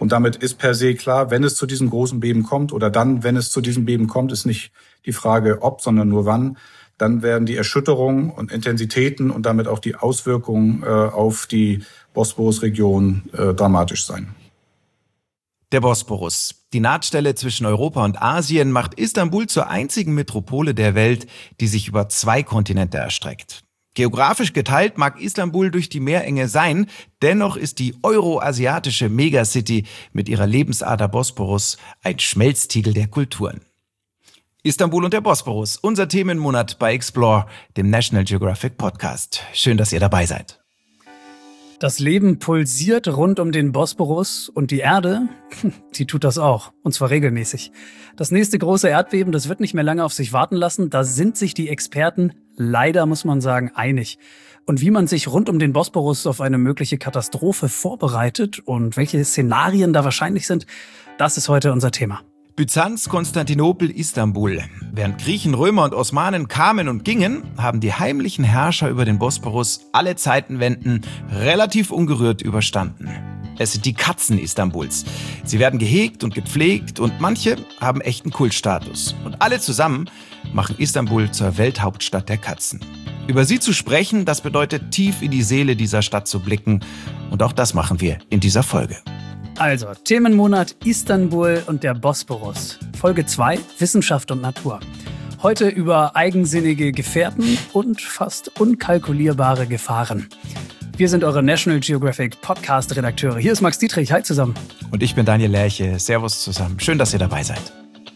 Und damit ist per se klar, wenn es zu diesem großen Beben kommt oder dann, wenn es zu diesem Beben kommt, ist nicht die Frage ob, sondern nur wann, dann werden die Erschütterungen und Intensitäten und damit auch die Auswirkungen auf die Bosporus-Region dramatisch sein. Der Bosporus, die Nahtstelle zwischen Europa und Asien, macht Istanbul zur einzigen Metropole der Welt, die sich über 2 Kontinente erstreckt. Geografisch geteilt mag Istanbul durch die Meerenge sein, dennoch ist die euroasiatische Megacity mit ihrer Lebensader Bosporus ein Schmelztiegel der Kulturen. Istanbul und der Bosporus, unser Themenmonat bei Explore, dem National Geographic Podcast. Schön, dass ihr dabei seid. Das Leben pulsiert rund um den Bosporus und die Erde, die tut das auch, und zwar regelmäßig. Das nächste große Erdbeben, das wird nicht mehr lange auf sich warten lassen, da sind sich die Experten, leider muss man sagen, einig. Und wie man sich rund um den Bosporus auf eine mögliche Katastrophe vorbereitet und welche Szenarien da wahrscheinlich sind, das ist heute unser Thema. Byzanz, Konstantinopel, Istanbul. Während Griechen, Römer und Osmanen kamen und gingen, haben die heimlichen Herrscher über den Bosporus alle Zeitenwenden relativ ungerührt überstanden. Es sind die Katzen Istanbuls. Sie werden gehegt und gepflegt und manche haben echten Kultstatus. Und alle zusammen machen Istanbul zur Welthauptstadt der Katzen. Über sie zu sprechen, das bedeutet tief in die Seele dieser Stadt zu blicken. Und auch das machen wir in dieser Folge. Also, Themenmonat Istanbul und der Bosporus. Folge 2, Wissenschaft und Natur. Heute über eigensinnige Gefährten und fast unkalkulierbare Gefahren. Wir sind eure National Geographic Podcast-Redakteure. Hier ist Max Dietrich. Hi zusammen. Und ich bin Daniel Lerche. Servus zusammen. Schön, dass ihr dabei seid.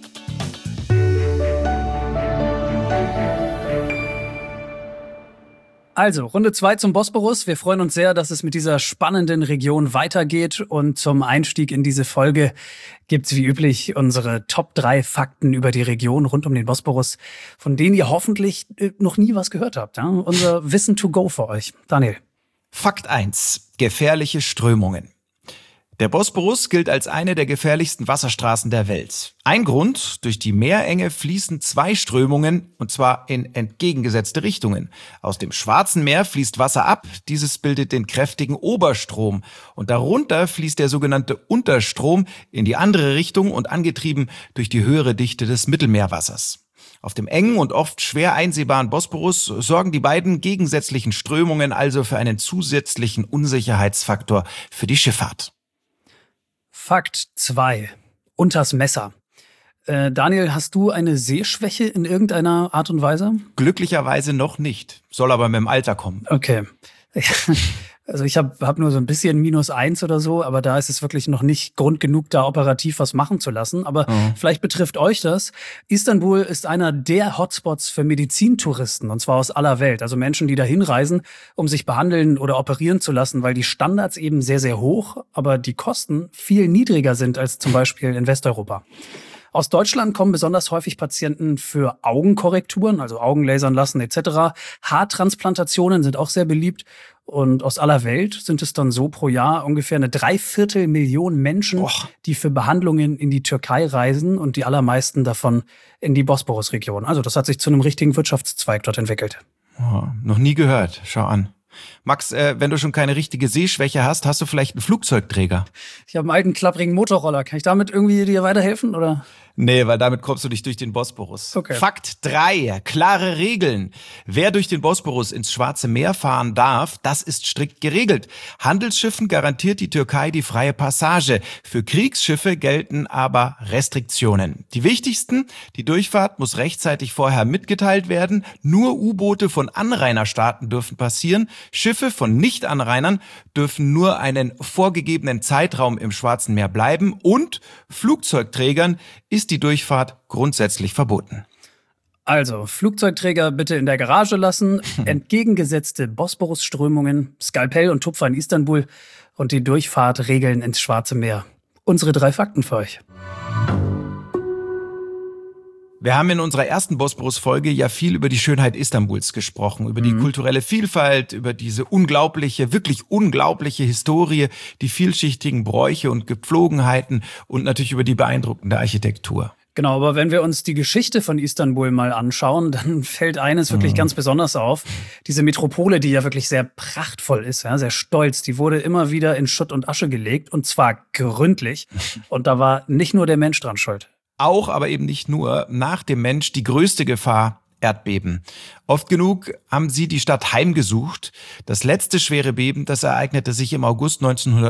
Also, Runde 2 zum Bosporus. Wir freuen uns sehr, dass es mit dieser spannenden Region weitergeht. Und zum Einstieg in diese Folge gibt's wie üblich unsere Top 3 Fakten über die Region rund um den Bosporus, von denen ihr hoffentlich noch nie was gehört habt. Ja? Unser Wissen to go für euch. Daniel. Fakt 1. Gefährliche Strömungen. Der Bosporus gilt als eine der gefährlichsten Wasserstraßen der Welt. Ein Grund: durch die Meerenge fließen 2 Strömungen, und zwar in entgegengesetzte Richtungen. Aus dem Schwarzen Meer fließt Wasser ab, dieses bildet den kräftigen Oberstrom. Und darunter fließt der sogenannte Unterstrom in die andere Richtung und angetrieben durch die höhere Dichte des Mittelmeerwassers. Auf dem engen und oft schwer einsehbaren Bosporus sorgen die beiden gegensätzlichen Strömungen also für einen zusätzlichen Unsicherheitsfaktor für die Schifffahrt. Fakt 2. Unters Messer. Daniel, hast du eine Sehschwäche in irgendeiner Art und Weise? Glücklicherweise noch nicht. Soll aber mit dem Alter kommen. Okay. Also ich hab nur so ein bisschen -1 oder so, aber da ist es wirklich noch nicht Grund genug, da operativ was machen zu lassen. Aber vielleicht betrifft euch das. Istanbul ist einer der Hotspots für Medizintouristen, und zwar aus aller Welt. Also Menschen, die da hinreisen, um sich behandeln oder operieren zu lassen, weil die Standards eben sehr, sehr hoch, aber die Kosten viel niedriger sind als zum Beispiel in Westeuropa. Aus Deutschland kommen besonders häufig Patienten für Augenkorrekturen, also Augenlasern lassen etc. Haartransplantationen sind auch sehr beliebt. Und aus aller Welt sind es dann so pro Jahr ungefähr eine 3/4 Million Menschen, die für Behandlungen in die Türkei reisen und die allermeisten davon in die Bosporus-Region. Also das hat sich zu einem richtigen Wirtschaftszweig dort entwickelt. Oh, noch nie gehört. Schau an. Max, wenn du schon keine richtige Sehschwäche hast, hast du vielleicht einen Flugzeugträger? Ich habe einen alten, klapprigen Motorroller. Kann ich damit irgendwie dir weiterhelfen, oder? Nee, weil damit kommst du nicht durch den Bosporus. Okay. Fakt 3. Klare Regeln. Wer durch den Bosporus ins Schwarze Meer fahren darf, das ist strikt geregelt. Handelsschiffen garantiert die Türkei die freie Passage. Für Kriegsschiffe gelten aber Restriktionen. Die wichtigsten: die Durchfahrt muss rechtzeitig vorher mitgeteilt werden. Nur U-Boote von Anrainerstaaten dürfen passieren. Schiffe von Nicht-Anrainern dürfen nur einen vorgegebenen Zeitraum im Schwarzen Meer bleiben. Und Flugzeugträgern ist die Durchfahrt grundsätzlich verboten. Also, Flugzeugträger bitte in der Garage lassen, entgegengesetzte Bosporus-Strömungen, Skalpell und Tupfer in Istanbul und die Durchfahrt regeln ins Schwarze Meer. Unsere 3 Fakten für euch. Wir haben in unserer ersten Bosporus-Folge ja viel über die Schönheit Istanbuls gesprochen, über die kulturelle Vielfalt, über diese unglaubliche, wirklich unglaubliche Historie, die vielschichtigen Bräuche und Gepflogenheiten und natürlich über die beeindruckende Architektur. Genau, aber wenn wir uns die Geschichte von Istanbul mal anschauen, dann fällt eines wirklich ganz besonders auf. Diese Metropole, die ja wirklich sehr prachtvoll ist, ja, sehr stolz, die wurde immer wieder in Schutt und Asche gelegt und zwar gründlich. Und da war nicht nur der Mensch dran schuld. Auch, aber eben nicht nur, nach dem Mensch die größte Gefahr: Erdbeben. Oft genug haben sie die Stadt heimgesucht. Das letzte schwere Beben, das ereignete sich im August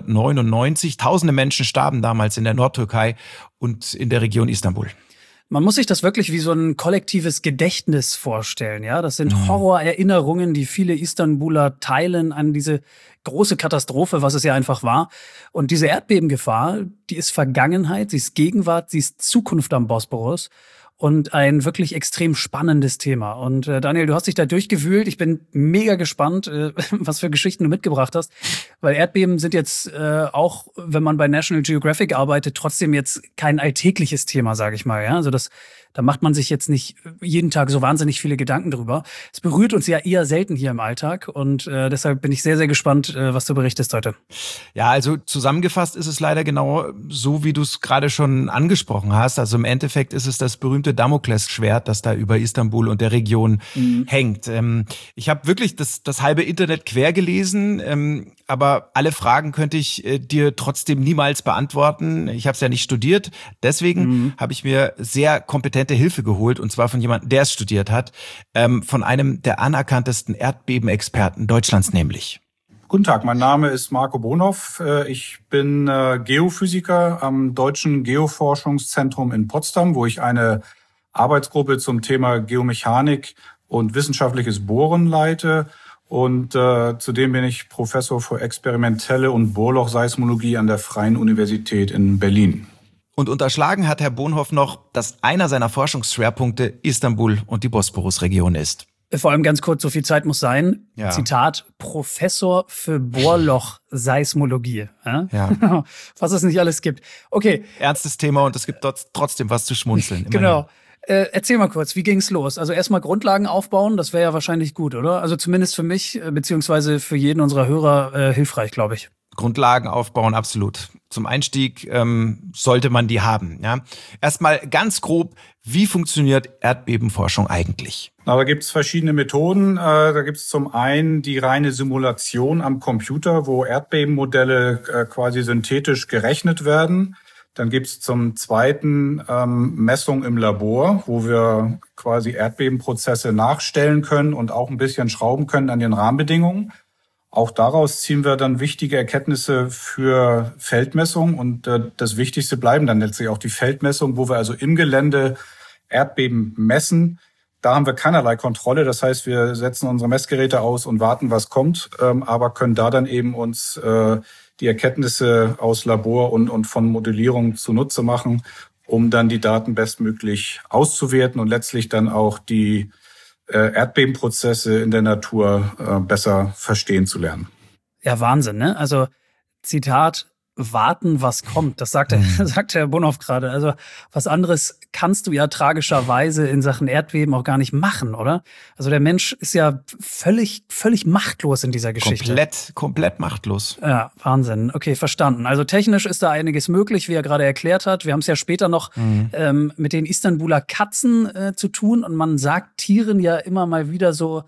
1999. Tausende Menschen starben damals in der Nordtürkei und in der Region Istanbul. Man muss sich das wirklich wie so ein kollektives Gedächtnis vorstellen, ja. Das sind Horrorerinnerungen, die viele Istanbuler teilen an diese große Katastrophe, was es ja einfach war. Und diese Erdbebengefahr, die ist Vergangenheit, sie ist Gegenwart, sie ist Zukunft am Bosporus. Und ein wirklich extrem spannendes Thema. Und Daniel, du hast dich da durchgewühlt. Ich bin mega gespannt, was für Geschichten du mitgebracht hast. Weil Erdbeben sind jetzt auch, wenn man bei National Geographic arbeitet, trotzdem jetzt kein alltägliches Thema, sage ich mal. Ja? Also da macht man sich jetzt nicht jeden Tag so wahnsinnig viele Gedanken drüber. Es berührt uns ja eher selten hier im Alltag. Und deshalb bin ich sehr, sehr gespannt, was du berichtest heute. Ja, also zusammengefasst ist es leider genau so, wie du es gerade schon angesprochen hast. Also im Endeffekt ist es das berühmte Damoklesschwert, das da über Istanbul und der Region hängt. Ich habe wirklich das halbe Internet quer gelesen, aber alle Fragen könnte ich dir trotzdem niemals beantworten. Ich habe es ja nicht studiert. Deswegen habe ich mir sehr kompetente Hilfe geholt, und zwar von jemandem, der es studiert hat, von einem der anerkanntesten Erdbebenexperten Deutschlands nämlich. Guten Tag, mein Name ist Marco Bonhoff. Ich bin Geophysiker am Deutschen Geoforschungszentrum in Potsdam, wo ich eine Arbeitsgruppe zum Thema Geomechanik und wissenschaftliches Bohren leite. Und zudem bin ich Professor für experimentelle und Bohrlochseismologie an der Freien Universität in Berlin. Und unterschlagen hat Herr Bonhoff noch, dass einer seiner Forschungsschwerpunkte Istanbul und die Bosporusregion ist. Vor allem ganz kurz, so viel Zeit muss sein. Ja. Zitat, Professor für Bohrlochseismologie. Ja. Was es nicht alles gibt. Okay. Ernstes Thema und es gibt dort trotzdem was zu schmunzeln. Genau. Erzähl mal kurz, wie ging's los? Also erstmal Grundlagen aufbauen, das wäre ja wahrscheinlich gut, oder? Also zumindest für mich, beziehungsweise für jeden unserer Hörer hilfreich, glaube ich. Grundlagen aufbauen, absolut. Zum Einstieg sollte man die haben. Ja? Erstmal ganz grob, wie funktioniert Erdbebenforschung eigentlich? Da gibt es verschiedene Methoden. Da gibt es zum einen die reine Simulation am Computer, wo Erdbebenmodelle quasi synthetisch gerechnet werden. Dann gibt es zum zweiten Messung im Labor, wo wir quasi Erdbebenprozesse nachstellen können und auch ein bisschen schrauben können an den Rahmenbedingungen. Auch daraus ziehen wir dann wichtige Erkenntnisse für Feldmessung und das Wichtigste bleiben dann letztlich auch die Feldmessung, wo wir also im Gelände Erdbeben messen. Da haben wir keinerlei Kontrolle, das heißt, wir setzen unsere Messgeräte aus und warten, was kommt, aber können da dann eben uns die Erkenntnisse aus Labor und von Modellierung zunutze machen, um dann die Daten bestmöglich auszuwerten und letztlich dann auch die Erdbebenprozesse in der Natur besser verstehen zu lernen. Ja, Wahnsinn, ne? Also Zitat, warten, was kommt. Das sagt Herr Bonhoff gerade. Also was anderes kannst du ja tragischerweise in Sachen Erdbeben auch gar nicht machen, oder? Also der Mensch ist ja völlig machtlos in dieser Geschichte. Komplett machtlos. Ja, Wahnsinn. Okay, verstanden. Also technisch ist da einiges möglich, wie er gerade erklärt hat. Wir haben es ja später noch mit den Istanbuler Katzen zu tun und man sagt Tieren ja immer mal wieder so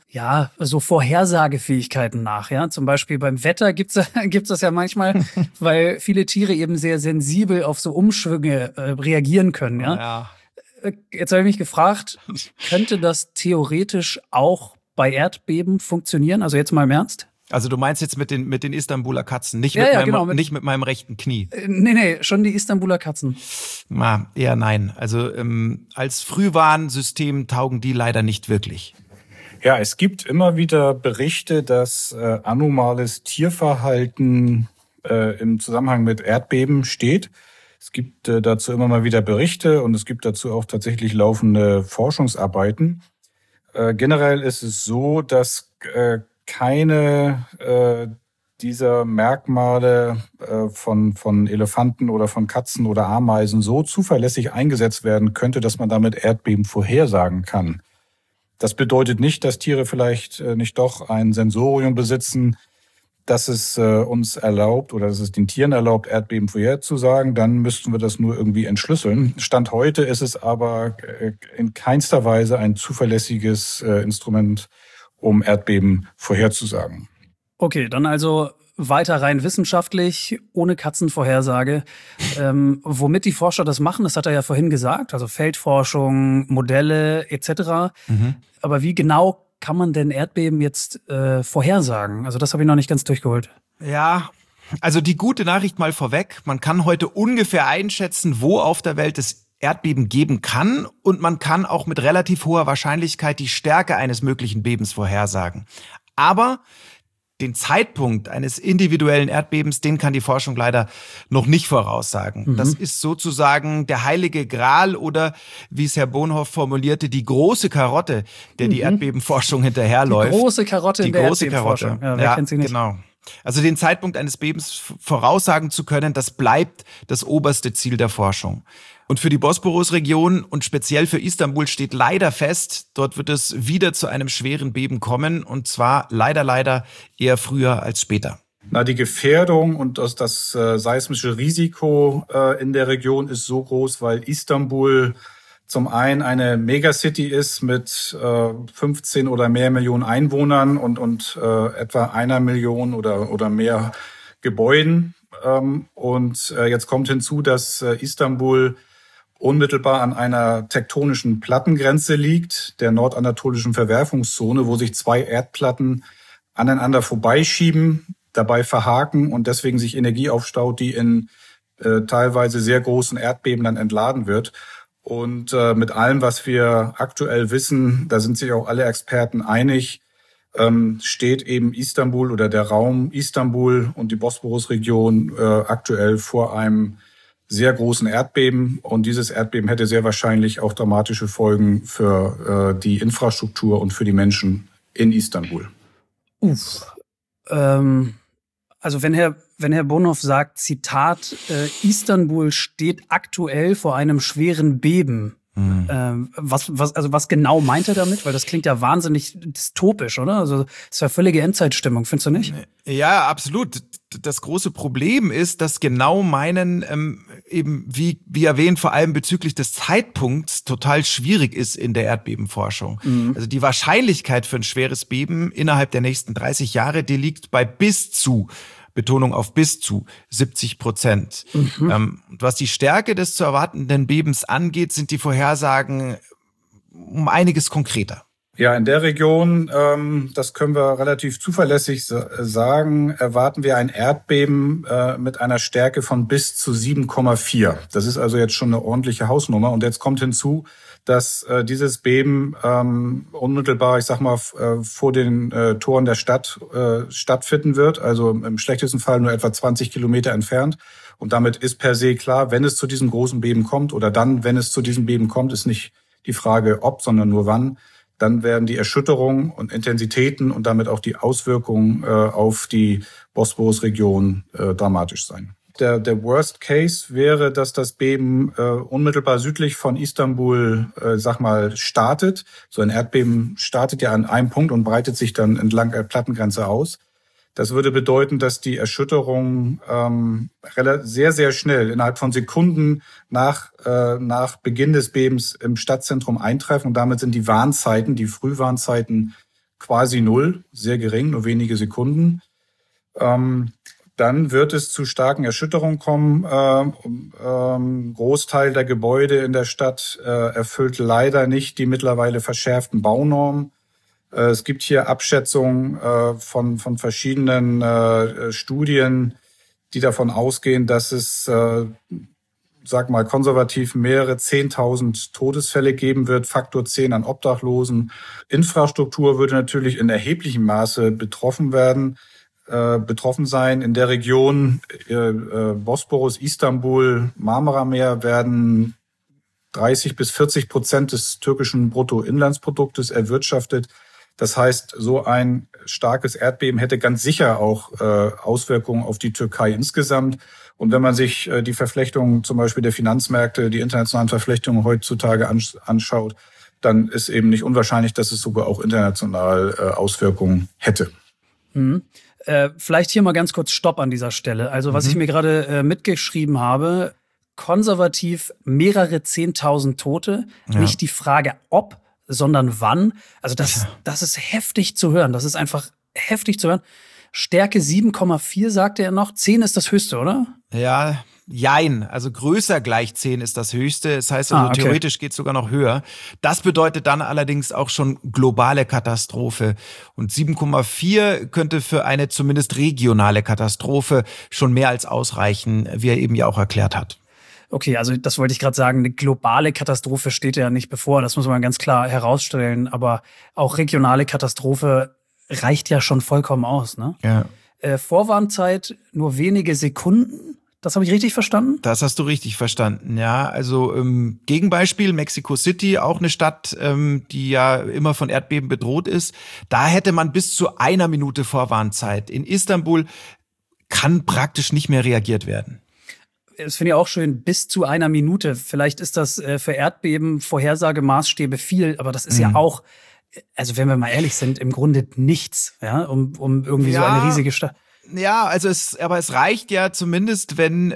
Vorhersagefähigkeiten nach. Ja, zum Beispiel beim Wetter gibt's das ja manchmal, weil viele Tiere eben sehr sensibel auf so Umschwünge reagieren können. Ja. Jetzt habe ich mich gefragt, könnte das theoretisch auch bei Erdbeben funktionieren? Also jetzt mal im Ernst? Also du meinst jetzt mit den Istanbuler Katzen, nicht mit meinem rechten Knie? Nee, schon die Istanbuler Katzen. Eher nein. Also als Frühwarnsystem taugen die leider nicht wirklich. Ja, es gibt immer wieder Berichte, dass anomales Tierverhalten im Zusammenhang mit Erdbeben steht. Es gibt dazu immer mal wieder Berichte und es gibt dazu auch tatsächlich laufende Forschungsarbeiten. Generell ist es so, dass keine dieser Merkmale von Elefanten oder von Katzen oder Ameisen so zuverlässig eingesetzt werden könnte, dass man damit Erdbeben vorhersagen kann. Das bedeutet nicht, dass Tiere vielleicht nicht doch ein Sensorium besitzen, dass es uns erlaubt oder dass es den Tieren erlaubt, Erdbeben vorherzusagen, dann müssten wir das nur irgendwie entschlüsseln. Stand heute ist es aber in keinster Weise ein zuverlässiges Instrument, um Erdbeben vorherzusagen. Okay, dann also weiter rein wissenschaftlich, ohne Katzenvorhersage. Womit die Forscher das machen, das hat er ja vorhin gesagt, also Feldforschung, Modelle etc. Aber wie genau kann man denn Erdbeben jetzt vorhersagen? Also das habe ich noch nicht ganz durchgeholt. Ja, also die gute Nachricht mal vorweg. Man kann heute ungefähr einschätzen, wo auf der Welt es Erdbeben geben kann. Und man kann auch mit relativ hoher Wahrscheinlichkeit die Stärke eines möglichen Bebens vorhersagen. Aber den Zeitpunkt eines individuellen Erdbebens, den kann die Forschung leider noch nicht voraussagen. Das ist sozusagen der heilige Gral oder, wie es Herr Bonhoff formulierte, die große Karotte, der die Erdbebenforschung hinterherläuft. Die große Karotte in der Erdbebenforschung. Ja, wer kennt sie nicht? Genau. Also den Zeitpunkt eines Bebens voraussagen zu können, das bleibt das oberste Ziel der Forschung. Und für die Bosporus-Region und speziell für Istanbul steht leider fest, dort wird es wieder zu einem schweren Beben kommen und zwar leider eher früher als später. Die Gefährdung und das seismische Risiko in der Region ist so groß, weil Istanbul zum einen eine Megacity ist mit 15 oder mehr Millionen Einwohnern und etwa 1 Million oder mehr Gebäuden. Und jetzt kommt hinzu, dass Istanbul unmittelbar an einer tektonischen Plattengrenze liegt, der nordanatolischen Verwerfungszone, wo sich 2 Erdplatten aneinander vorbeischieben, dabei verhaken und deswegen sich Energie aufstaut, die in teilweise sehr großen Erdbeben dann entladen wird. Und mit allem, was wir aktuell wissen, da sind sich auch alle Experten einig, steht eben Istanbul oder der Raum Istanbul und die Bosporus-Region aktuell vor einem sehr großen Erdbeben. Und dieses Erdbeben hätte sehr wahrscheinlich auch dramatische Folgen für die Infrastruktur und für die Menschen in Istanbul. Also wenn Herr Bonhoff sagt, Zitat, Istanbul steht aktuell vor einem schweren Beben. Was genau meint er damit? Weil das klingt ja wahnsinnig dystopisch, oder? Also das ist ja völlige Endzeitstimmung, findest du nicht? Ja, absolut. Das große Problem ist, dass genau meinen, eben wie erwähnt, vor allem bezüglich des Zeitpunkts total schwierig ist in der Erdbebenforschung. Also die Wahrscheinlichkeit für ein schweres Beben innerhalb der nächsten 30 Jahre, die liegt bei Betonung auf bis zu 70%. Was die Stärke des zu erwartenden Bebens angeht, sind die Vorhersagen um einiges konkreter. Ja, in der Region, das können wir relativ zuverlässig sagen, erwarten wir ein Erdbeben mit einer Stärke von bis zu 7,4. Das ist also jetzt schon eine ordentliche Hausnummer. Und jetzt kommt hinzu, dass dieses Beben unmittelbar, ich sag mal, vor den Toren der Stadt stattfinden wird. Also im schlechtesten Fall nur etwa 20 Kilometer entfernt. Und damit ist per se klar, wenn es zu diesem großen Beben kommt oder dann, wenn es zu diesem Beben kommt, ist nicht die Frage ob, sondern nur wann. Dann werden die Erschütterungen und Intensitäten und damit auch die Auswirkungen auf die Bosporus-Region dramatisch sein. Der Worst Case wäre, dass das Beben unmittelbar südlich von Istanbul, startet. So ein Erdbeben startet ja an einem Punkt und breitet sich dann entlang der Plattengrenze aus. Das würde bedeuten, dass die Erschütterungen sehr, sehr schnell, innerhalb von Sekunden nach Beginn des Bebens im Stadtzentrum eintreffen. Und damit sind die Warnzeiten, die Frühwarnzeiten quasi null, sehr gering, nur wenige Sekunden. Dann wird es zu starken Erschütterungen kommen. Großteil der Gebäude in der Stadt erfüllt leider nicht die mittlerweile verschärften Baunormen. Es gibt hier Abschätzungen von verschiedenen Studien, die davon ausgehen, dass es, konservativ mehrere 10.000 Todesfälle geben wird, Faktor 10 an Obdachlosen. Infrastruktur würde natürlich in erheblichem Maße betroffen sein. In der Region Bosporus, Istanbul, Marmarameer werden 30-40% des türkischen Bruttoinlandsproduktes erwirtschaftet. Das heißt, so ein starkes Erdbeben hätte ganz sicher auch Auswirkungen auf die Türkei insgesamt. Und wenn man sich die Verflechtungen zum Beispiel der Finanzmärkte, die internationalen Verflechtungen heutzutage anschaut, dann ist eben nicht unwahrscheinlich, dass es sogar auch international Auswirkungen hätte. Vielleicht hier mal ganz kurz Stopp an dieser Stelle. Also was ich mir gerade mitgeschrieben habe, konservativ mehrere 10.000 Tote, nicht die Frage ob, sondern wann. Also das ist heftig zu hören. Das ist einfach heftig zu hören. Stärke 7,4 sagte er noch. 10 ist das höchste, oder? Ja, jein. Also größer gleich 10 ist das höchste. Das heißt also, theoretisch geht es sogar noch höher. Das bedeutet dann allerdings auch schon globale Katastrophe. Und 7,4 könnte für eine zumindest regionale Katastrophe schon mehr als ausreichen, wie er eben ja auch erklärt hat. Okay, also das wollte ich gerade sagen, eine globale Katastrophe steht ja nicht bevor, das muss man ganz klar herausstellen, aber auch regionale Katastrophe reicht ja schon vollkommen aus, ne? Ja. Vorwarnzeit nur wenige Sekunden, das habe ich richtig verstanden? Das hast du richtig verstanden, ja. Also Gegenbeispiel, Mexico City, auch eine Stadt, die ja immer von Erdbeben bedroht ist. Da hätte man bis zu 1 Minute Vorwarnzeit. In Istanbul kann praktisch nicht mehr reagiert werden. Das finde ich auch schön, bis zu 1 Minute. Vielleicht ist das für Erdbeben Vorhersagemaßstäbe viel, aber das ist ja auch, also wenn wir mal ehrlich sind, im Grunde nichts, ja, um irgendwie so eine riesige Stadt. Ja, also es reicht ja zumindest, wenn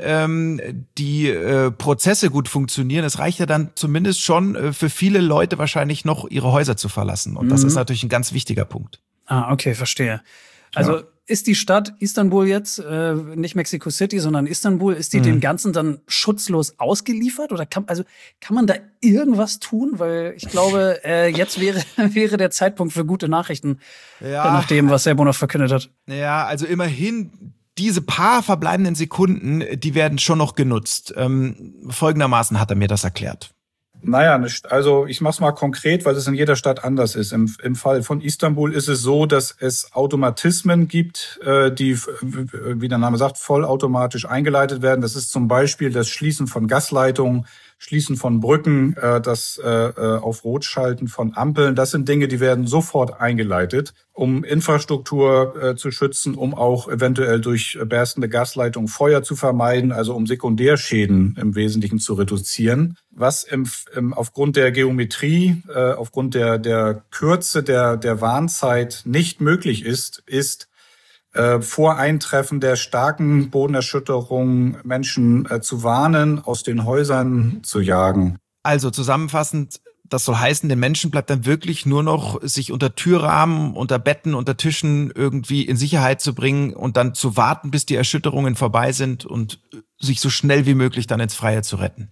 die Prozesse gut funktionieren. Es reicht ja dann zumindest schon für viele Leute wahrscheinlich noch ihre Häuser zu verlassen. Und das ist natürlich ein ganz wichtiger Punkt. Ah, okay, verstehe. Also ist die Stadt Istanbul jetzt, nicht Mexico City, sondern Istanbul, ist die dem Ganzen dann schutzlos ausgeliefert? Oder kann man da irgendwas tun? Weil ich glaube, jetzt wäre der Zeitpunkt für gute Nachrichten, nach dem, was Serbo noch verkündet hat. Ja, also immerhin, diese paar verbleibenden Sekunden, die werden schon noch genutzt. Folgendermaßen hat er mir das erklärt. Naja, also ich mach's mal konkret, weil es in jeder Stadt anders ist. Im Fall von Istanbul ist es so, dass es Automatismen gibt, die, wie der Name sagt, vollautomatisch eingeleitet werden. Das ist zum Beispiel das Schließen von Gasleitungen, Schließen von Brücken, das auf Rot schalten von Ampeln. Das sind Dinge, die werden sofort eingeleitet, um Infrastruktur zu schützen, um auch eventuell durch berstende Gasleitungen Feuer zu vermeiden, also um Sekundärschäden im Wesentlichen zu reduzieren. Was aufgrund der Geometrie, aufgrund der Kürze der Warnzeit nicht möglich ist vor Eintreffen der starken Bodenerschütterung Menschen zu warnen, aus den Häusern zu jagen. Also zusammenfassend, das soll heißen, den Menschen bleibt dann wirklich nur noch, sich unter Türrahmen, unter Betten, unter Tischen irgendwie in Sicherheit zu bringen und dann zu warten, bis die Erschütterungen vorbei sind und sich so schnell wie möglich dann ins Freie zu retten.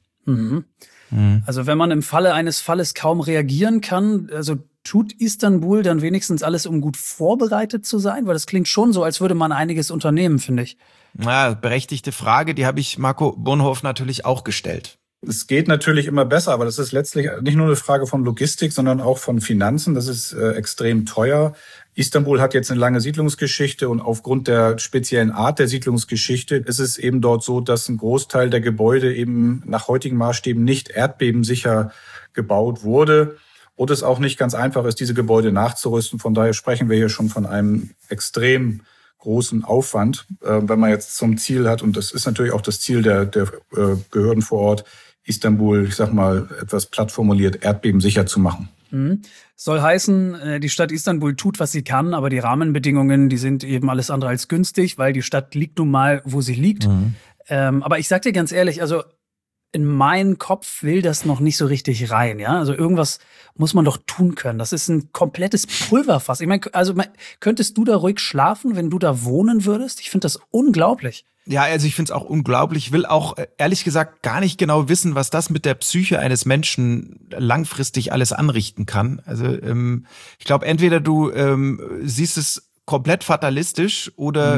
Also wenn man im Falle eines Falles kaum reagieren kann, also tut Istanbul dann wenigstens alles, um gut vorbereitet zu sein? Weil das klingt schon so, als würde man einiges unternehmen, finde ich. Na, berechtigte Frage, die habe ich Marco Bonhoff natürlich auch gestellt. Es geht natürlich immer besser, aber das ist letztlich nicht nur eine Frage von Logistik, sondern auch von Finanzen. Das ist extrem teuer. Istanbul hat jetzt eine lange Siedlungsgeschichte und aufgrund der speziellen Art der Siedlungsgeschichte ist es eben dort so, dass ein Großteil der Gebäude eben nach heutigen Maßstäben nicht erdbebensicher gebaut wurde und es auch nicht ganz einfach ist, diese Gebäude nachzurüsten. Von daher sprechen wir hier schon von einem extrem großen Aufwand, wenn man jetzt zum Ziel hat, und das ist natürlich auch das Ziel der Behörden vor Ort, Istanbul, ich sag mal, etwas platt formuliert, erdbebensicher zu machen. Soll heißen, die Stadt Istanbul tut, was sie kann, aber die Rahmenbedingungen, die sind eben alles andere als günstig, weil die Stadt liegt nun mal, wo sie liegt. Aber ich sag dir ganz ehrlich, also in meinen Kopf will das noch nicht so richtig rein, ja? Also irgendwas muss man doch tun können. Das ist ein komplettes Pulverfass. Ich meine, könntest du da ruhig schlafen, wenn du da wohnen würdest? Ich finde das unglaublich. Ja, also ich finde es auch unglaublich. Ich will auch ehrlich gesagt gar nicht genau wissen, was das mit der Psyche eines Menschen langfristig alles anrichten kann. Also ich glaube, entweder du siehst es komplett fatalistisch oder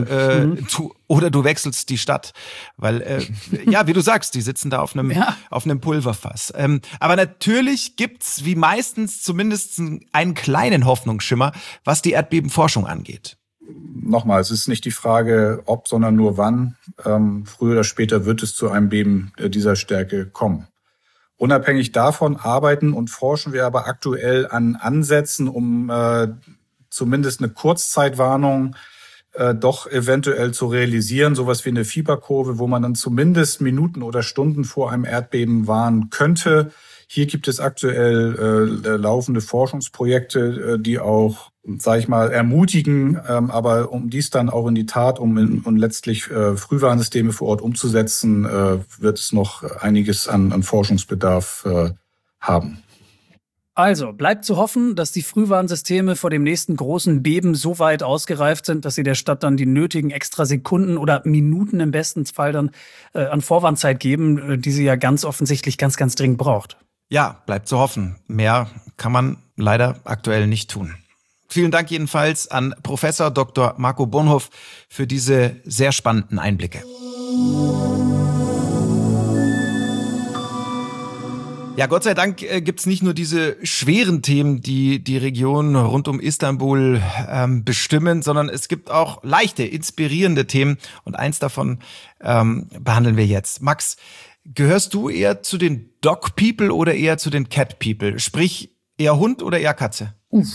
du wechselst die Stadt, weil ja, wie du sagst, die sitzen da auf einem Pulverfass. Aber natürlich gibt's wie meistens zumindest einen kleinen Hoffnungsschimmer, was die Erdbebenforschung angeht. Nochmal, es ist nicht die Frage, ob, sondern nur wann. Früher oder später wird es zu einem Beben dieser Stärke kommen. Unabhängig davon arbeiten und forschen wir aber aktuell an Ansätzen, um zumindest eine Kurzzeitwarnung doch eventuell zu realisieren, sowas wie eine Fieberkurve, wo man dann zumindest Minuten oder Stunden vor einem Erdbeben warnen könnte. Hier gibt es aktuell laufende Forschungsprojekte, die auch, sage ich mal, ermutigen, aber um dies dann auch in die Tat, um letztlich Frühwarnsysteme vor Ort umzusetzen, wird es noch einiges an Forschungsbedarf haben. Also, bleibt zu hoffen, dass die Frühwarnsysteme vor dem nächsten großen Beben so weit ausgereift sind, dass sie der Stadt dann die nötigen extra Sekunden oder Minuten im besten Fall dann an Vorwarnzeit geben, die sie ja ganz offensichtlich ganz, ganz dringend braucht. Ja, bleibt zu hoffen. Mehr kann man leider aktuell nicht tun. Vielen Dank jedenfalls an Professor Dr. Marco Bonhoff für diese sehr spannenden Einblicke. Ja, Gott sei Dank gibt's nicht nur diese schweren Themen, die die Region rund um Istanbul bestimmen, sondern es gibt auch leichte, inspirierende Themen. Und eins davon behandeln wir jetzt. Max, gehörst du eher zu den Dog People oder eher zu den Cat People? Sprich, eher Hund oder eher Katze?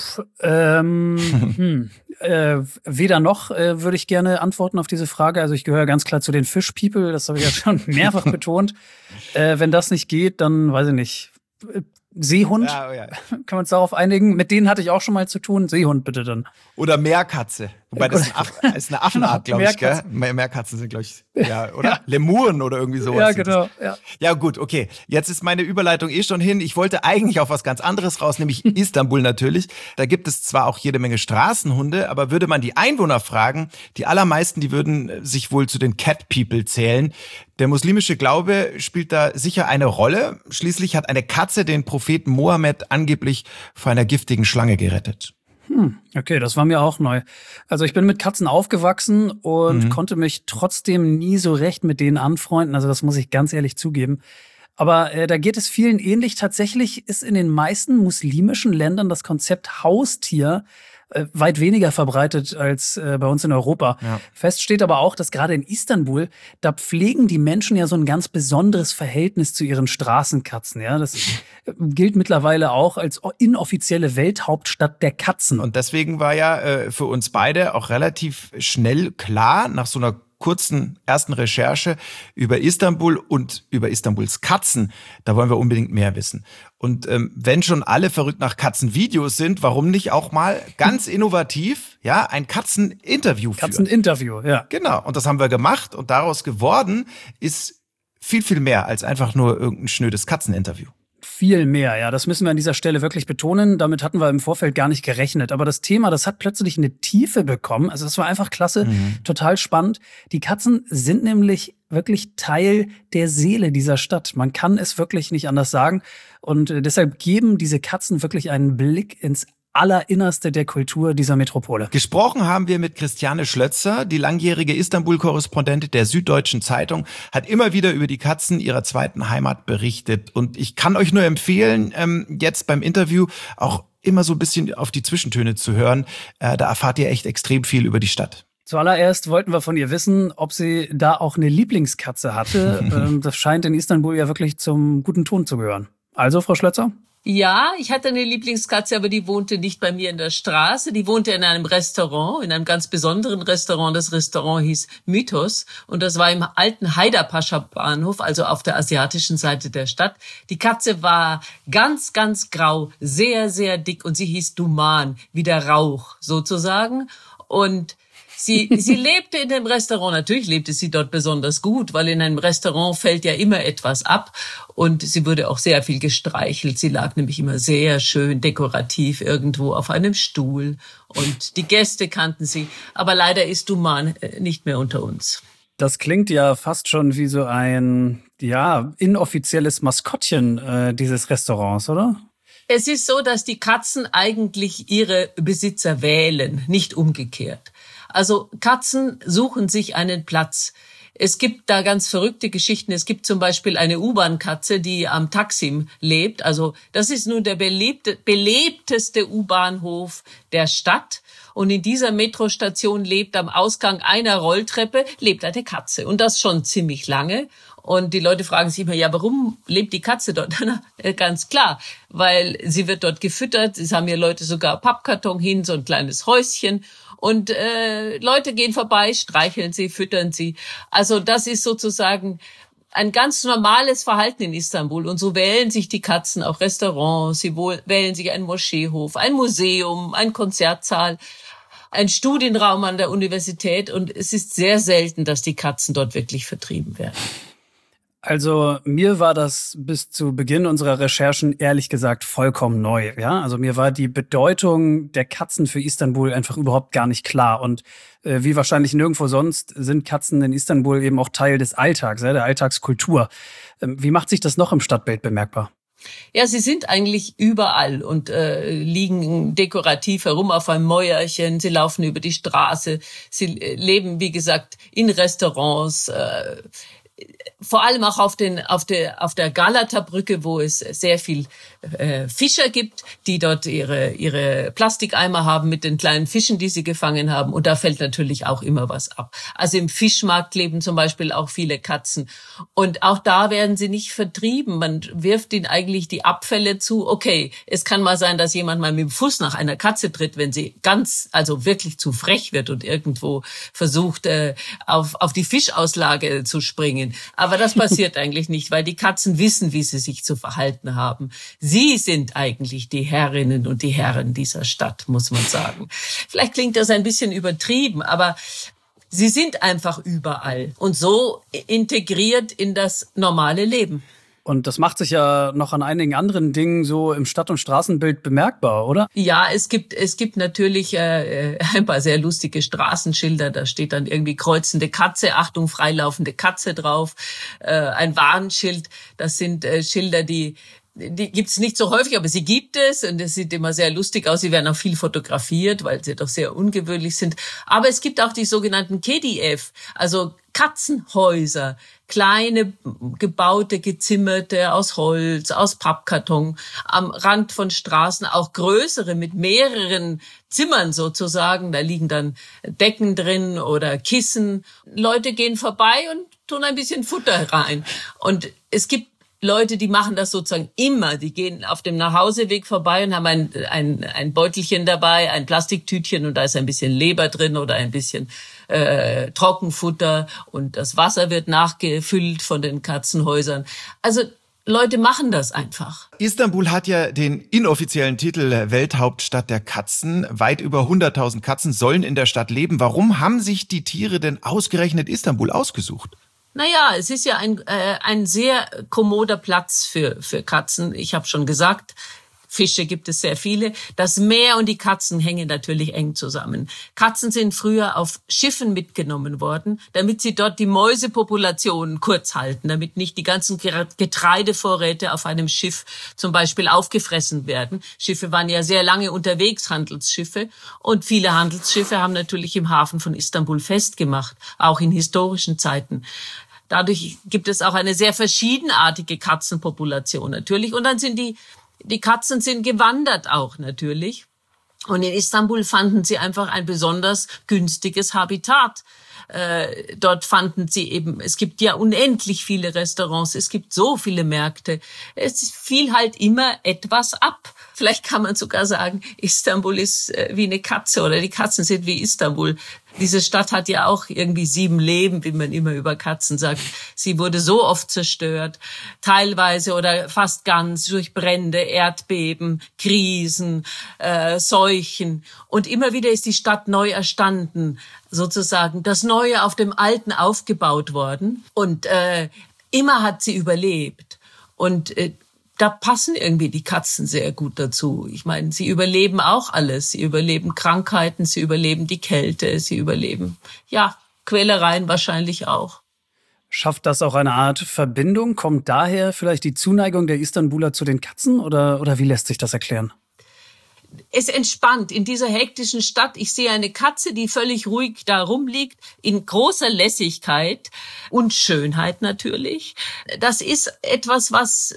Weder noch würde ich gerne antworten auf diese Frage. Also ich gehöre ganz klar zu den Fish People, das habe ich ja schon mehrfach betont. Wenn das nicht geht, dann weiß ich nicht. Seehund, ja. Können wir uns darauf einigen? Mit denen hatte ich auch schon mal zu tun. Seehund bitte dann. Oder Meerkatze. Wobei das ist eine Affenart, glaube ich, gell? Meerkatzen sind, glaube ich, ja, oder? Ja. Lemuren oder irgendwie sowas. Ja, genau. Ja, gut, okay. Jetzt ist meine Überleitung schon hin. Ich wollte eigentlich auf was ganz anderes raus, nämlich Istanbul natürlich. Da gibt es zwar auch jede Menge Straßenhunde, aber würde man die Einwohner fragen, die allermeisten, die würden sich wohl zu den Cat People zählen. Der muslimische Glaube spielt da sicher eine Rolle. Schließlich hat eine Katze den Propheten Mohammed angeblich vor einer giftigen Schlange gerettet. Okay, das war mir auch neu. Also ich bin mit Katzen aufgewachsen und konnte mich trotzdem nie so recht mit denen anfreunden. Also das muss ich ganz ehrlich zugeben. Aber da geht es vielen ähnlich. Tatsächlich ist in den meisten muslimischen Ländern das Konzept Haustier weit weniger verbreitet als bei uns in Europa. Ja. Fest steht aber auch, dass gerade in Istanbul, da pflegen die Menschen ja so ein ganz besonderes Verhältnis zu ihren Straßenkatzen. Ja, das gilt mittlerweile auch als inoffizielle Welthauptstadt der Katzen. Und deswegen war ja für uns beide auch relativ schnell klar, nach so einer kurzen ersten Recherche über Istanbul und über Istanbuls Katzen, da wollen wir unbedingt mehr wissen. Und wenn schon alle verrückt nach Katzenvideos sind, warum nicht auch mal ganz innovativ, ja, ein Katzeninterview führen? Katzeninterview, ja. Genau, und das haben wir gemacht und daraus geworden ist viel, viel mehr als einfach nur irgendein schnödes Katzeninterview. Viel mehr, ja. Das müssen wir an dieser Stelle wirklich betonen. Damit hatten wir im Vorfeld gar nicht gerechnet. Aber das Thema, das hat plötzlich eine Tiefe bekommen. Also das war einfach klasse, total spannend. Die Katzen sind nämlich wirklich Teil der Seele dieser Stadt. Man kann es wirklich nicht anders sagen. Und deshalb geben diese Katzen wirklich einen Blick ins Allerinnerste der Kultur dieser Metropole. Gesprochen haben wir mit Christiane Schlötzer, die langjährige Istanbul-Korrespondentin der Süddeutschen Zeitung, hat immer wieder über die Katzen ihrer zweiten Heimat berichtet. Und ich kann euch nur empfehlen, jetzt beim Interview auch immer so ein bisschen auf die Zwischentöne zu hören. Da erfahrt ihr echt extrem viel über die Stadt. Zuallererst wollten wir von ihr wissen, ob sie da auch eine Lieblingskatze hatte. Das scheint in Istanbul ja wirklich zum guten Ton zu gehören. Also, Frau Schlötzer? Ja, ich hatte eine Lieblingskatze, aber die wohnte nicht bei mir in der Straße. Die wohnte in einem Restaurant, in einem ganz besonderen Restaurant. Das Restaurant hieß Mythos und das war im alten Haydarpascha-Bahnhof, also auf der asiatischen Seite der Stadt. Die Katze war ganz, ganz grau, sehr, sehr dick und sie hieß Duman, wie der Rauch sozusagen. Und Sie lebte in dem Restaurant. Natürlich lebte sie dort besonders gut, weil in einem Restaurant fällt ja immer etwas ab. Und sie wurde auch sehr viel gestreichelt. Sie lag nämlich immer sehr schön dekorativ irgendwo auf einem Stuhl. Und die Gäste kannten sie. Aber leider ist Duman nicht mehr unter uns. Das klingt ja fast schon wie so ein, ja, inoffizielles Maskottchen dieses Restaurants, oder? Es ist so, dass die Katzen eigentlich ihre Besitzer wählen, nicht umgekehrt. Also Katzen suchen sich einen Platz. Es gibt da ganz verrückte Geschichten. Es gibt zum Beispiel eine U-Bahn-Katze, die am Taksim lebt. Also das ist nun der belebteste U-Bahnhof der Stadt. Und in dieser Metrostation lebt am Ausgang einer Rolltreppe lebt eine Katze. Und das schon ziemlich lange. Und die Leute fragen sich immer, ja, warum lebt die Katze dort? Na, ganz klar, weil sie wird dort gefüttert. Es haben hier Leute sogar Pappkarton hin, so ein kleines Häuschen. Und Leute gehen vorbei, streicheln sie, füttern sie. Also das ist sozusagen ein ganz normales Verhalten in Istanbul. Und so wählen sich die Katzen auch Restaurants, sie wählen sich einen Moscheehof, ein Museum, ein Konzertsaal, ein Studienraum an der Universität. Und es ist sehr selten, dass die Katzen dort wirklich vertrieben werden. Also mir war das bis zu Beginn unserer Recherchen ehrlich gesagt vollkommen neu. Ja, also mir war die Bedeutung der Katzen für Istanbul einfach überhaupt gar nicht klar. Und wie wahrscheinlich nirgendwo sonst sind Katzen in Istanbul eben auch Teil des Alltags, ja, der Alltagskultur. Wie macht sich das noch im Stadtbild bemerkbar? Ja, sie sind eigentlich überall und liegen dekorativ herum auf einem Mäuerchen. Sie laufen über die Straße. Sie leben, wie gesagt, in Restaurants. Vor allem auch auf der Galata-Brücke, wo es sehr viel Fischer gibt, die dort ihre Plastikeimer haben mit den kleinen Fischen, die sie gefangen haben. Und da fällt natürlich auch immer was ab. Also im Fischmarkt leben zum Beispiel auch viele Katzen. Und auch da werden sie nicht vertrieben. Man wirft ihnen eigentlich die Abfälle zu. Okay, es kann mal sein, dass jemand mal mit dem Fuß nach einer Katze tritt, wenn sie also wirklich zu frech wird und irgendwo versucht, auf die Fischauslage zu springen. Aber das passiert eigentlich nicht, weil die Katzen wissen, wie sie sich zu verhalten haben. Sie sind eigentlich die Herrinnen und die Herren dieser Stadt, muss man sagen. Vielleicht klingt das ein bisschen übertrieben, aber sie sind einfach überall und so integriert in das normale Leben. Und das macht sich ja noch an einigen anderen Dingen so im Stadt- und Straßenbild bemerkbar, oder? Ja, es gibt natürlich ein paar sehr lustige Straßenschilder. Da steht dann irgendwie kreuzende Katze, Achtung, freilaufende Katze drauf. Ein Warnschild, das sind Schilder, die gibt's nicht so häufig, aber sie gibt es und es sieht immer sehr lustig aus. Sie werden auch viel fotografiert, weil sie doch sehr ungewöhnlich sind. Aber es gibt auch die sogenannten KDF, also Katzenhäuser, kleine, gebaute, gezimmerte aus Holz, aus Pappkarton, am Rand von Straßen, auch größere mit mehreren Zimmern sozusagen. Da liegen dann Decken drin oder Kissen. Leute gehen vorbei und tun ein bisschen Futter rein. Und es gibt Leute, die machen das sozusagen immer. Die gehen auf dem Nachhauseweg vorbei und haben ein Beutelchen dabei, ein Plastiktütchen und da ist ein bisschen Leber drin oder ein bisschen Trockenfutter und das Wasser wird nachgefüllt von den Katzenhäusern. Also Leute machen das einfach. Istanbul hat ja den inoffiziellen Titel Welthauptstadt der Katzen. Weit über 100.000 Katzen sollen in der Stadt leben. Warum haben sich die Tiere denn ausgerechnet Istanbul ausgesucht? Naja, es ist ja ein sehr kommoder Platz für Katzen. Ich habe schon gesagt, Fische gibt es sehr viele. Das Meer und die Katzen hängen natürlich eng zusammen. Katzen sind früher auf Schiffen mitgenommen worden, damit sie dort die Mäusepopulationen kurz halten, damit nicht die ganzen Getreidevorräte auf einem Schiff zum Beispiel aufgefressen werden. Schiffe waren ja sehr lange unterwegs, Handelsschiffe. Und viele Handelsschiffe haben natürlich im Hafen von Istanbul festgemacht, auch in historischen Zeiten. Dadurch gibt es auch eine sehr verschiedenartige Katzenpopulation natürlich. Und dann sind die Katzen sind gewandert auch natürlich. Und in Istanbul fanden sie einfach ein besonders günstiges Habitat. Dort fanden sie eben, es gibt ja unendlich viele Restaurants, es gibt so viele Märkte. Es fiel halt immer etwas ab. Vielleicht kann man sogar sagen, Istanbul ist wie eine Katze oder die Katzen sind wie Istanbul. Diese Stadt hat ja auch irgendwie 7 Leben, wie man immer über Katzen sagt. Sie wurde so oft zerstört, teilweise oder fast ganz durch Brände, Erdbeben, Krisen, Seuchen. Und immer wieder ist die Stadt neu erstanden, sozusagen das Neue auf dem Alten aufgebaut worden. Und immer hat sie überlebt. Und da passen irgendwie die Katzen sehr gut dazu. Ich meine, sie überleben auch alles. Sie überleben Krankheiten, sie überleben die Kälte, sie überleben, ja, Quälereien wahrscheinlich auch. Schafft das auch eine Art Verbindung? Kommt daher vielleicht die Zuneigung der Istanbuler zu den Katzen oder wie lässt sich das erklären? Es entspannt in dieser hektischen Stadt. Ich sehe eine Katze, die völlig ruhig da rumliegt, in großer Lässigkeit und Schönheit natürlich. Das ist etwas, was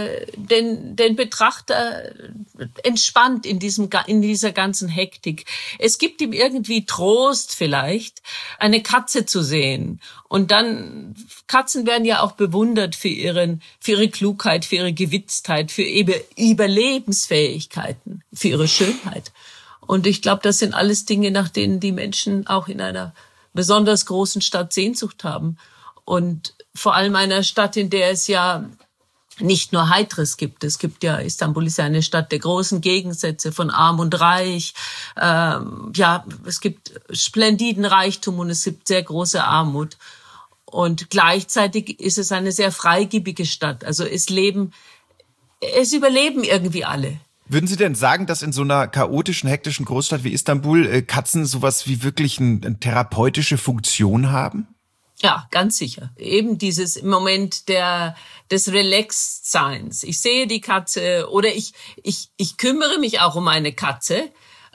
den Betrachter entspannt in dieser ganzen Hektik. Es gibt ihm irgendwie Trost vielleicht, eine Katze zu sehen. Und dann, Katzen werden ja auch bewundert für ihre Klugheit, für ihre Gewitztheit, für Überlebensfähigkeiten, für ihre Schönheit. Und ich glaube, das sind alles Dinge, nach denen die Menschen auch in einer besonders großen Stadt Sehnsucht haben. Und vor allem einer Stadt, in der es ja nicht nur Heiteres gibt. Es gibt ja, Istanbul ist ja eine Stadt der großen Gegensätze von arm und reich. Es gibt splendiden Reichtum und es gibt sehr große Armut. Und gleichzeitig ist es eine sehr freigebige Stadt. Also es überleben irgendwie alle. Würden Sie denn sagen, dass in so einer chaotischen, hektischen Großstadt wie Istanbul Katzen sowas wie wirklich eine therapeutische Funktion haben? Ja, ganz sicher. Eben dieses Moment des Relaxed-Seins. Ich sehe die Katze oder ich kümmere mich auch um eine Katze.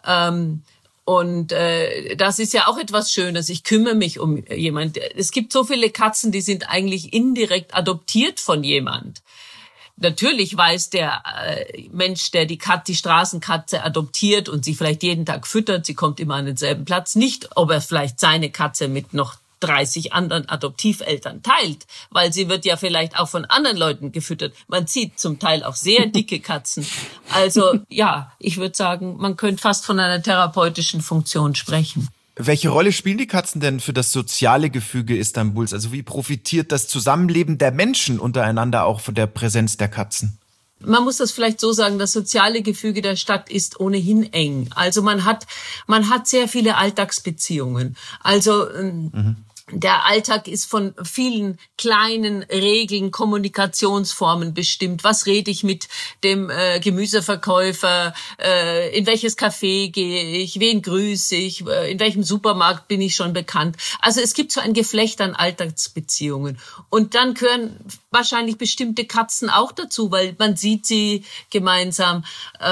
Das ist ja auch etwas Schönes. Ich kümmere mich um jemand. Es gibt so viele Katzen, die sind eigentlich indirekt adoptiert von jemand. Natürlich weiß der Mensch, der die Straßenkatze adoptiert und sie vielleicht jeden Tag füttert, sie kommt immer an denselben Platz, nicht, ob er vielleicht seine Katze mit noch 30 anderen Adoptiveltern teilt, weil sie wird ja vielleicht auch von anderen Leuten gefüttert. Man sieht zum Teil auch sehr dicke Katzen. Also ja, ich würde sagen, man könnte fast von einer therapeutischen Funktion sprechen. Welche Rolle spielen die Katzen denn für das soziale Gefüge Istanbuls? Also wie profitiert das Zusammenleben der Menschen untereinander auch von der Präsenz der Katzen? Man muss das vielleicht so sagen, das soziale Gefüge der Stadt ist ohnehin eng. Also man hat sehr viele Alltagsbeziehungen. Also der Alltag ist von vielen kleinen Regeln, Kommunikationsformen bestimmt. Was rede ich mit dem Gemüseverkäufer? In welches Café gehe ich? Wen grüße ich? In welchem Supermarkt bin ich schon bekannt? Also es gibt so ein Geflecht an Alltagsbeziehungen. Und dann gehören wahrscheinlich bestimmte Katzen auch dazu, weil man sieht sie gemeinsam.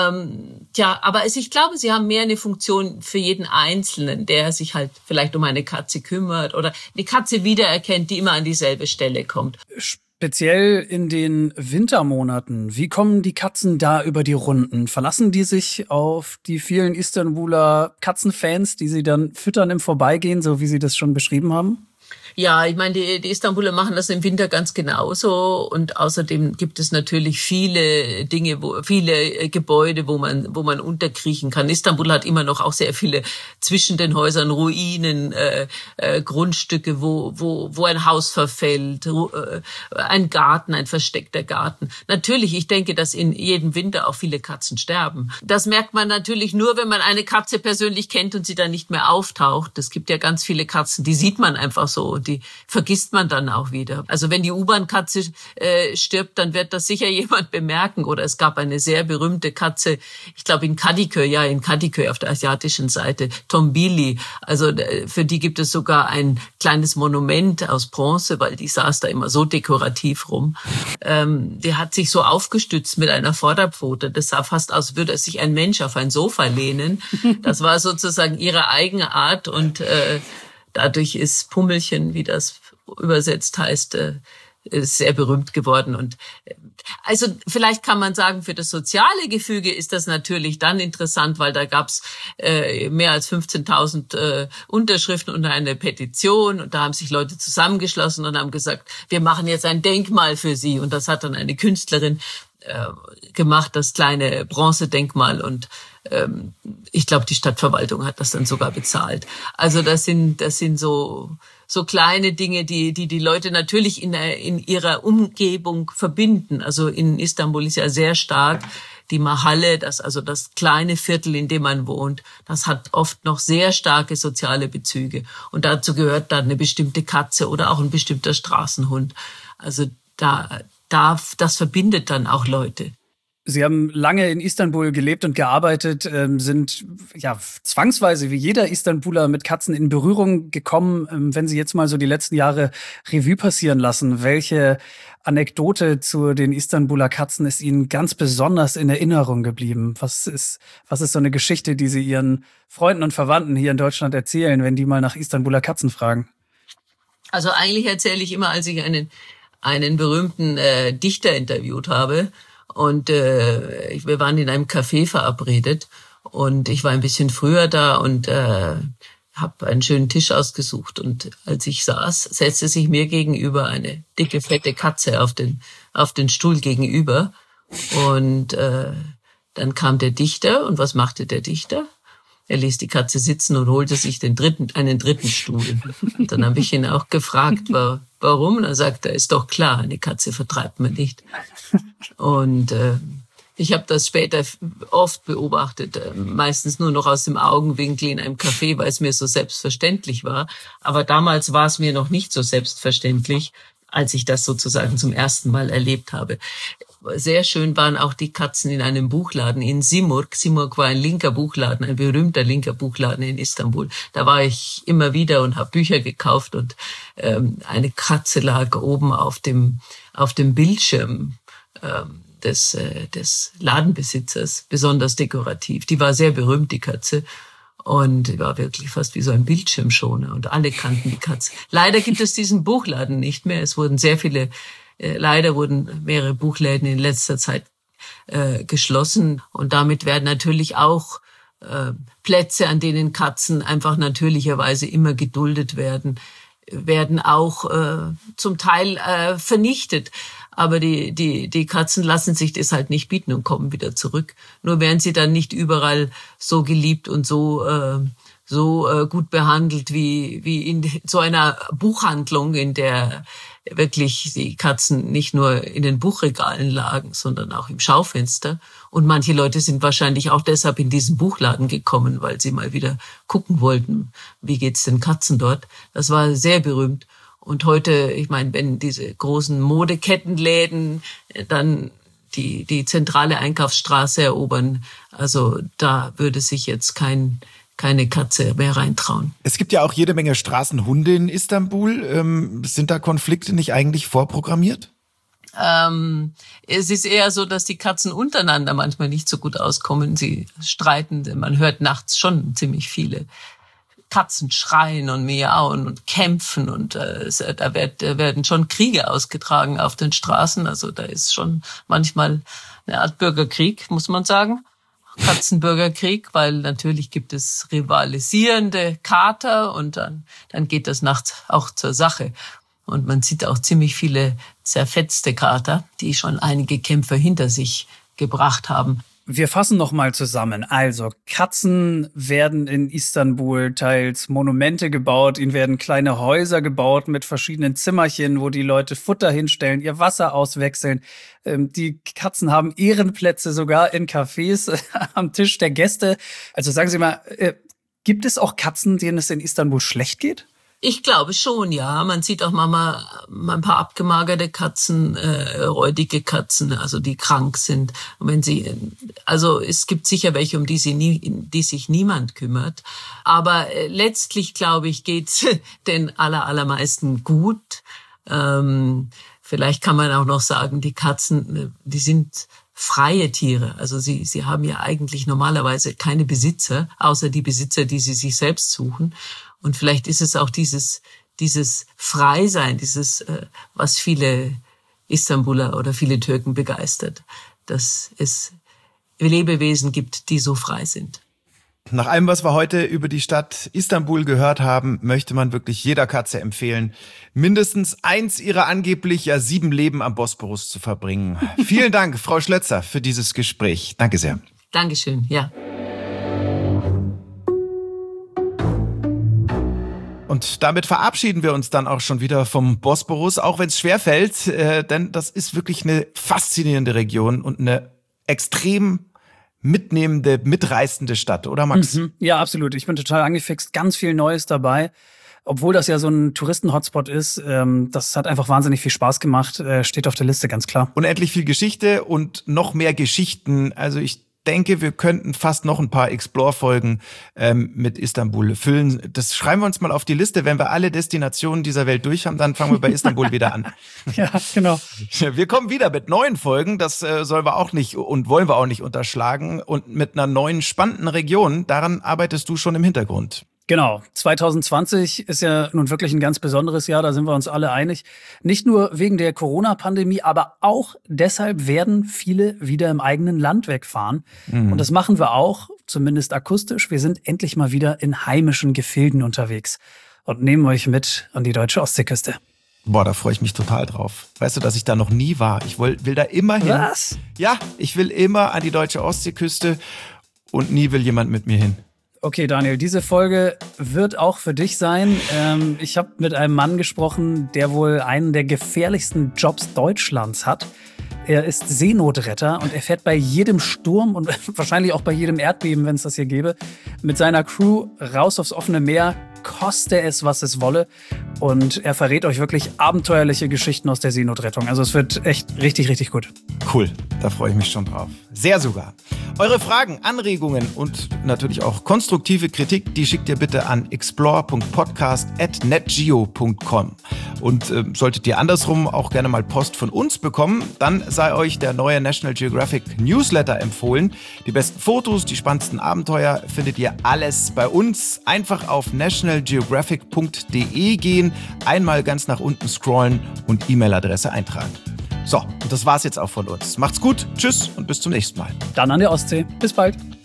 Aber ich glaube, sie haben mehr eine Funktion für jeden Einzelnen, der sich halt vielleicht um eine Katze kümmert oder die Katze wiedererkennt, die immer an dieselbe Stelle kommt. Speziell in den Wintermonaten, wie kommen die Katzen da über die Runden? Verlassen die sich auf die vielen Istanbuler Katzenfans, die sie dann füttern im Vorbeigehen, so wie Sie das schon beschrieben haben? Ja, ich meine, die Istanbuler machen das im Winter ganz genauso und außerdem gibt es natürlich viele Dinge, viele Gebäude, wo man unterkriechen kann. Istanbul hat immer noch auch sehr viele zwischen den Häusern Ruinen, Grundstücke, wo ein Haus verfällt, ein Garten, ein versteckter Garten. Natürlich, ich denke, dass in jedem Winter auch viele Katzen sterben. Das merkt man natürlich nur, wenn man eine Katze persönlich kennt und sie dann nicht mehr auftaucht. Es gibt ja ganz viele Katzen, die sieht man einfach so. Die vergisst man dann auch wieder. Also wenn die U-Bahn-Katze stirbt, dann wird das sicher jemand bemerken. Oder es gab eine sehr berühmte Katze, ich glaube in Kadıköy auf der asiatischen Seite, Tombili. Also für die gibt es sogar ein kleines Monument aus Bronze, weil die saß da immer so dekorativ rum. Die hat sich so aufgestützt mit einer Vorderpfote. Das sah fast aus, würde sich ein Mensch auf ein Sofa lehnen. Das war sozusagen ihre eigene Art und dadurch ist Pummelchen, wie das übersetzt heißt, ist sehr berühmt geworden. Und also vielleicht kann man sagen, für das soziale Gefüge ist das natürlich dann interessant, weil da gab's mehr als 15.000 Unterschriften unter einer Petition und da haben sich Leute zusammengeschlossen und haben gesagt, wir machen jetzt ein Denkmal für sie. Und das hat dann eine Künstlerin gemacht, das kleine Bronzedenkmal und ich glaube, die Stadtverwaltung hat das dann sogar bezahlt. Also das sind so kleine Dinge, die Leute natürlich in ihrer Umgebung verbinden. Also in Istanbul ist ja sehr stark die Mahalle, das kleine Viertel, in dem man wohnt. Das hat oft noch sehr starke soziale Bezüge. Und dazu gehört dann eine bestimmte Katze oder auch ein bestimmter Straßenhund. Also das verbindet dann auch Leute. Sie haben lange in Istanbul gelebt und gearbeitet, sind ja zwangsweise wie jeder Istanbuler mit Katzen in Berührung gekommen. Wenn Sie jetzt mal so die letzten Jahre Revue passieren lassen, welche Anekdote zu den Istanbuler Katzen ist Ihnen ganz besonders in Erinnerung geblieben? Was ist so eine Geschichte, die Sie Ihren Freunden und Verwandten hier in Deutschland erzählen, wenn die mal nach Istanbuler Katzen fragen? Also eigentlich erzähle ich immer, als ich einen berühmten Dichter interviewt habe. Und wir waren in einem Café verabredet und ich war ein bisschen früher da und habe einen schönen Tisch ausgesucht. Und als ich saß, setzte sich mir gegenüber eine dicke, fette Katze auf den Stuhl gegenüber. Und dann kam der Dichter. Und was machte der Dichter? Er ließ die Katze sitzen und holte sich einen dritten Stuhl. Und dann habe ich ihn auch gefragt, warum? Und er sagte, ist doch klar, eine Katze vertreibt man nicht. Und ich habe das später oft beobachtet, meistens nur noch aus dem Augenwinkel in einem Café, weil es mir so selbstverständlich war. Aber damals war es mir noch nicht so selbstverständlich, als ich das sozusagen zum ersten Mal erlebt habe. Sehr schön waren auch die Katzen in einem Buchladen in Simurg. Simurg war ein linker Buchladen, ein berühmter linker Buchladen in Istanbul. Da war ich immer wieder und habe Bücher gekauft und eine Katze lag oben auf dem Bildschirm des Ladenbesitzers, besonders dekorativ. Die war sehr berühmt, die Katze. Und die war wirklich fast wie so ein Bildschirmschoner. Und alle kannten die Katze. Leider gibt es diesen Buchladen nicht mehr. Es wurden leider wurden mehrere Buchläden in letzter Zeit geschlossen. Und damit werden natürlich auch Plätze, an denen Katzen einfach natürlicherweise immer geduldet werden auch zum Teil vernichtet. Aber die Katzen lassen sich das halt nicht bieten und kommen wieder zurück. Nur werden sie dann nicht überall so geliebt und so gut behandelt wie in so einer Buchhandlung, in der wirklich die Katzen nicht nur in den Buchregalen lagen, sondern auch im Schaufenster. Und manche Leute sind wahrscheinlich auch deshalb in diesen Buchladen gekommen, weil sie mal wieder gucken wollten, wie geht's den Katzen dort. Das war sehr berühmt. Und heute, ich meine, wenn diese großen Modekettenläden dann die zentrale Einkaufsstraße erobern, also da würde sich jetzt keine Katze mehr reintrauen. Es gibt ja auch jede Menge Straßenhunde in Istanbul. Sind da Konflikte nicht eigentlich vorprogrammiert? Es ist eher so, dass die Katzen untereinander manchmal nicht so gut auskommen. Sie streiten, man hört nachts schon ziemlich viele Katzen schreien und miauen und kämpfen und da werden schon Kriege ausgetragen auf den Straßen. Also da ist schon manchmal eine Art Bürgerkrieg, muss man sagen. Katzenbürgerkrieg, weil natürlich gibt es rivalisierende Kater und dann geht das nachts auch zur Sache. Und man sieht auch ziemlich viele zerfetzte Kater, die schon einige Kämpfe hinter sich gebracht haben. Wir fassen noch mal zusammen. Also, Katzen werden in Istanbul teils Monumente gebaut, ihnen werden kleine Häuser gebaut mit verschiedenen Zimmerchen, wo die Leute Futter hinstellen, ihr Wasser auswechseln. Die Katzen haben Ehrenplätze sogar in Cafés am Tisch der Gäste. Also sagen Sie mal, gibt es auch Katzen, denen es in Istanbul schlecht geht? Ich glaube schon, ja. Man sieht auch mal ein paar abgemagerte Katzen, räudige Katzen, also die krank sind. Und also es gibt sicher welche, um die sich niemand kümmert. Aber letztlich, glaube ich, geht's den allermeisten gut. Vielleicht kann man auch noch sagen, die Katzen, die sind freie Tiere. Also sie haben ja eigentlich normalerweise keine Besitzer, außer die Besitzer, die sie sich selbst suchen. Und vielleicht ist es auch dieses Freisein, was viele Istanbuler oder viele Türken begeistert, dass es Lebewesen gibt, die so frei sind. Nach allem, was wir heute über die Stadt Istanbul gehört haben, möchte man wirklich jeder Katze empfehlen, mindestens eins ihrer angeblich 7 Leben am Bosporus zu verbringen. Vielen Dank, Frau Schlötzer, für dieses Gespräch. Danke sehr. Dankeschön, ja. Und damit verabschieden wir uns dann auch schon wieder vom Bosporus, auch wenn es schwerfällt, denn das ist wirklich eine faszinierende Region und eine extrem mitnehmende, mitreißende Stadt, oder Max? Ja, absolut. Ich bin total angefixt. Ganz viel Neues dabei. Obwohl das ja so ein Touristen-Hotspot ist, das hat einfach wahnsinnig viel Spaß gemacht. Steht auf der Liste, ganz klar. Unendlich viel Geschichte und noch mehr Geschichten. Also ich denke, wir könnten fast noch ein paar Explore-Folgen mit Istanbul füllen. Das schreiben wir uns mal auf die Liste. Wenn wir alle Destinationen dieser Welt durch haben, dann fangen wir bei Istanbul wieder an. Ja, genau. Wir kommen wieder mit neuen Folgen. Das sollen wir auch nicht und wollen wir auch nicht unterschlagen. Und mit einer neuen spannenden Region. Daran arbeitest du schon im Hintergrund. Genau. 2020 ist ja nun wirklich ein ganz besonderes Jahr, da sind wir uns alle einig. Nicht nur wegen der Corona-Pandemie, aber auch deshalb werden viele wieder im eigenen Land wegfahren. Und das machen wir auch, zumindest akustisch. Wir sind endlich mal wieder in heimischen Gefilden unterwegs und nehmen euch mit an die deutsche Ostseeküste. Boah, da freue ich mich total drauf. Weißt du, dass ich da noch nie war? Ich will da immer hin. Was? Ja, ich will immer an die deutsche Ostseeküste und nie will jemand mit mir hin. Okay, Daniel, diese Folge wird auch für dich sein. Ich habe mit einem Mann gesprochen, der wohl einen der gefährlichsten Jobs Deutschlands hat. Er ist Seenotretter und er fährt bei jedem Sturm und wahrscheinlich auch bei jedem Erdbeben, wenn es das hier gäbe, mit seiner Crew raus aufs offene Meer, koste es, was es wolle. Und er verrät euch wirklich abenteuerliche Geschichten aus der Seenotrettung. Also es wird echt richtig, richtig gut. Cool, da freue ich mich schon drauf. Sehr sogar. Eure Fragen, Anregungen und natürlich auch konstruktive Kritik, die schickt ihr bitte an explore.podcast@netgeo.com. Und solltet ihr andersrum auch gerne mal Post von uns bekommen, dann sei euch der neue National Geographic Newsletter empfohlen. Die besten Fotos, die spannendsten Abenteuer findet ihr alles bei uns. Einfach auf nationalgeographic.de gehen, einmal ganz nach unten scrollen und E-Mail-Adresse eintragen. So, und das war's jetzt auch von uns. Macht's gut, tschüss und bis zum nächsten Mal. Dann an der Ostsee. Bis bald.